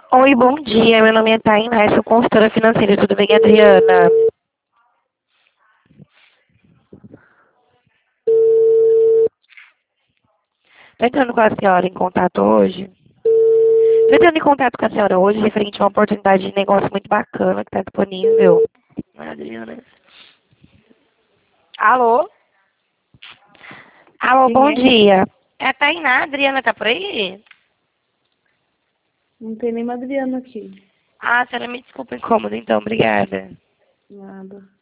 Oi, bom dia. Meu nome é Tainá, sou consultora financeira. Tudo bem, Adriana? Estou entrando com a senhora em contato hoje. Estou entrando em contato com a senhora hoje referente a uma oportunidade de negócio muito bacana que está disponível. Adriana. Alô? Alô, bom Quem é? dia. É a Tainá, a Adriana tá por aí? Não tem nenhuma Adriana aqui. Ah, a senhora me desculpa o incômodo, então. Obrigada. Nada.